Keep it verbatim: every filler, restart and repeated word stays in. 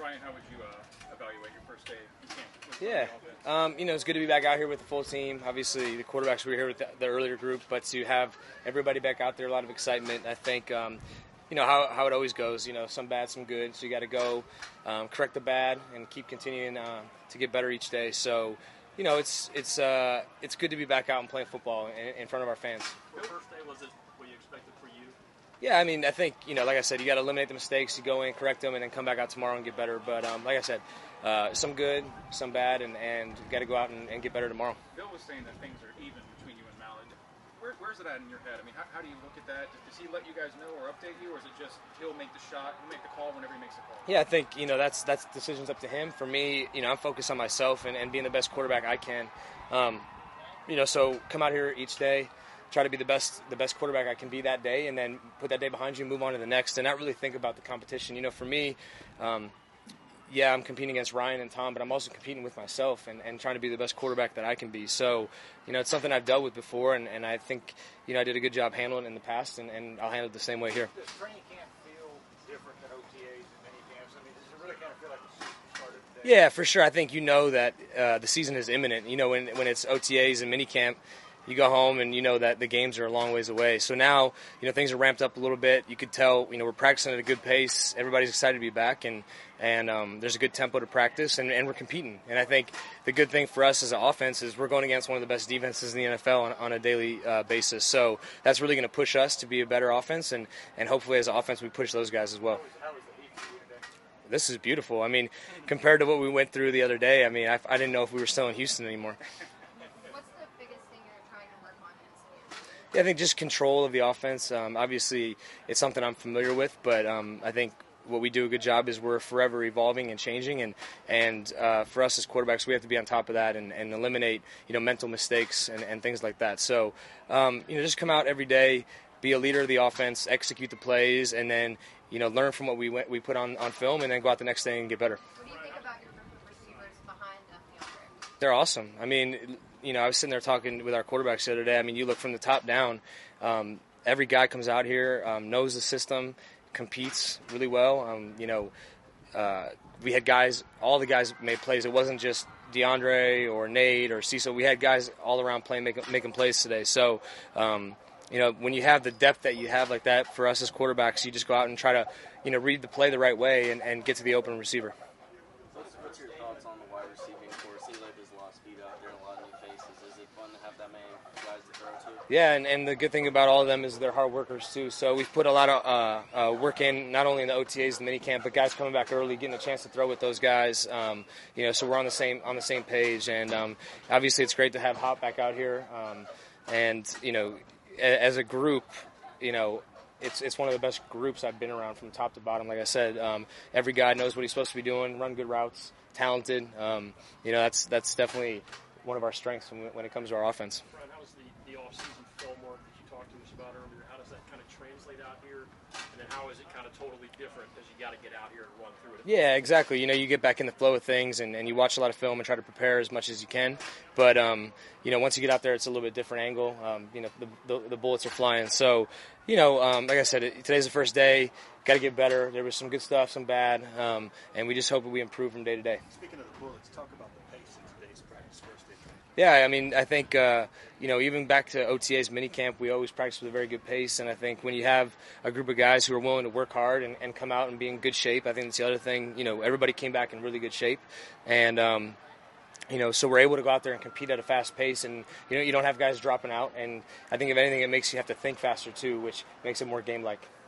Ryan, how would you uh, evaluate your first day in camp? Yeah, um, you know, it's good to be back out here with the full team. Obviously, the quarterbacks were here with the, the earlier group, but to have everybody back out there, a lot of excitement. I think, um, you know, how, how it always goes, you know, some bad, some good. So you got to go um, correct the bad and keep continuing uh, to get better each day. So, you know, it's it's uh, it's good to be back out and playing football in, in front of our fans. The first day, was it what you expected for you? Yeah, I mean, I think, you know, like I said, you got to eliminate the mistakes. You go in, correct them, and then come back out tomorrow and get better. But um, like I said, uh, some good, some bad, and, and got to go out and, and get better tomorrow. Bill was saying that things are even between you and Mallett. Where, where's it at in your head? I mean, how, how do you look at that? Does he let you guys know or update you, or is it just he'll make the shot, he'll make the call whenever he makes the call? Yeah, I think, you know, that's that's decisions up to him. For me, you know, I'm focused on myself and, and being the best quarterback I can. Um, you know, so come out here each day, try to be the best the best quarterback I can be that day, and then put that day behind you and move on to the next, and not really think about the competition. You know, for me, um, yeah, I'm competing against Ryan and Tom, but I'm also competing with myself and, and trying to be the best quarterback that I can be. So, you know, it's something I've dealt with before, and, and I think, you know, I did a good job handling it in the past, and, and I'll handle it the same way here. Does training camp feel different than O T As and mini camps? I mean, does it really kind of feel like the season started today? Yeah, for sure. I think you know that uh, the season is imminent. You know, when when it's O T As and mini camp, you go home and you know that the games are a long ways away. So now, you know, things are ramped up a little bit. You could tell, you know, we're practicing at a good pace. Everybody's excited to be back, and and um, there's a good tempo to practice, and, and we're competing. And I think the good thing for us as an offense is we're going against one of the best defenses in the N F L on, on a daily uh, basis. So that's really going to push us to be a better offense, and, and hopefully as an offense we push those guys as well. How was the heat for you today? This is beautiful. I mean, compared to what we went through the other day, I mean, I, I didn't know if we were still in Houston anymore. Yeah, I think just control of the offense. Um, obviously, it's something I'm familiar with, but um, I think what we do a good job is we're forever evolving and changing, and and uh, for us as quarterbacks, we have to be on top of that and, and eliminate, you know, mental mistakes and, and things like that. So, um, you know, just come out every day, be a leader of the offense, execute the plays, and then, you know, learn from what we went, we put on, on film, and then go out the next day and get better. What do you think about your group of receivers behind DeAndre? They're awesome. I mean, you know, I was sitting there talking with our quarterbacks the other day. I mean, you look from the top down, um, every guy comes out here, um, knows the system, competes really well. Um, you know, uh, we had guys, all the guys made plays. It wasn't just DeAndre or Nate or Cecil. We had guys all around playing, making, making plays today. So, um, you know, when you have the depth that you have like that, for us as quarterbacks, you just go out and try to, you know, read the play the right way and, and get to the open receiver. What's, what's your thoughts on the wide receiving corps? It seems like there's a lot of speed out there and a lot of new faces. Is it fun to have that many guys to throw to? Yeah, and, and the good thing about all of them is they're hard workers too. So we've put a lot of uh, uh, work in, not only in the O T As and minicamp, but guys coming back early, getting a chance to throw with those guys. Um, you know, so we're on the same on the same page. And um, obviously, it's great to have Hop back out here. Um, and you know, a, as a group, you know. It's it's one of the best groups I've been around from top to bottom. Like I said, um, every guy knows what he's supposed to be doing, run good routes, talented. Um, you know, that's that's definitely one of our strengths when, when it comes to our offense. Brian, how was the, the off-season film work that you talked to us about earlier? How does that kind of translate out here? And then how is it kind of totally different because you got to get out here and run through it? Yeah, exactly. You know, you get back in the flow of things, and, and you watch a lot of film and try to prepare as much as you can. But, um, you know, once you get out there, it's a little bit different angle. Um, you know, the, the, the bullets are flying. So, you know, um, like I said, it, today's the first day. Got to get better. There was some good stuff, some bad, um, and we just hope that we improve from day to day. Speaking of the bullets, talk about the pace in today's practice first day training. Yeah, I mean, I think, uh, you know, even back to O T A's minicamp, we always practice with a very good pace. And I think when you have a group of guys who are willing to work hard and, and come out and be in good shape, I think that's the other thing. You know, everybody came back in really good shape. And, um, you know, so we're able to go out there and compete at a fast pace. And, you know, you don't have guys dropping out. And I think, if anything, it makes you have to think faster, too, which makes it more game-like.